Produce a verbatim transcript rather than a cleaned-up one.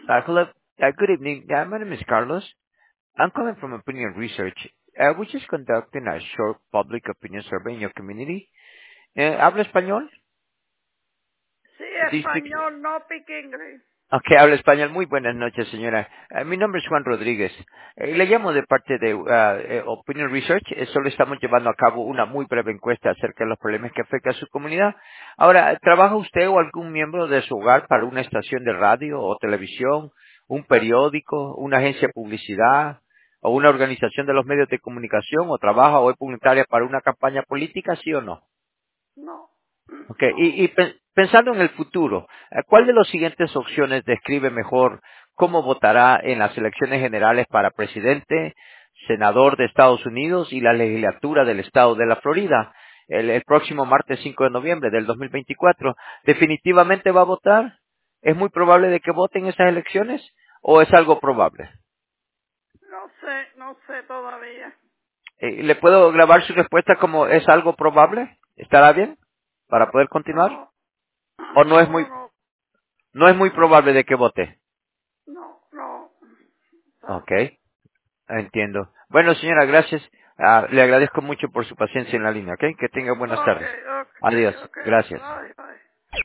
Uh, hello. Uh, good evening. Uh, my name is Carlos. I'm calling from Opinion Research. Uh, we're just conducting a short public opinion survey in your community. Eh, ¿Habla español? Sí, Do you speak- español, no speak English. Ok, habla español. Muy buenas noches, señora. Eh, mi nombre es Juan Rodríguez. Eh, le llamo de parte de uh, eh, Opinion Research. Eh, solo estamos llevando a cabo una muy breve encuesta acerca de los problemas que afectan a su comunidad. Ahora, ¿trabaja usted o algún miembro de su hogar para una estación de radio o televisión, un periódico, una agencia de publicidad o una organización de los medios de comunicación o trabaja o es voluntaria para una campaña política, sí o no? No, Okay. Y, y pe- pensando en el futuro, eh, ¿cuál de las siguientes opciones describe mejor cómo votará en las elecciones generales para presidente, senador de Estados Unidos y la legislatura del estado de la Florida el, el próximo martes cinco de noviembre del dos mil veinticuatro? ¿Definitivamente va a votar? ¿Es muy probable de que vote en esas elecciones o es algo probable? no sé, no sé todavía. Eh, ¿Le puedo grabar su respuesta como es algo probable? ¿Estará bien para poder continuar? No, ¿O no es muy no, no, no es muy probable de que vote? no, no. Está- Ok, entiendo. Bueno, señora, gracias. Ah, le agradezco mucho por su paciencia en la línea, ¿ok? Que tenga buenas Ok, tardes. ok, Adiós. ok. Gracias. Bye, bye.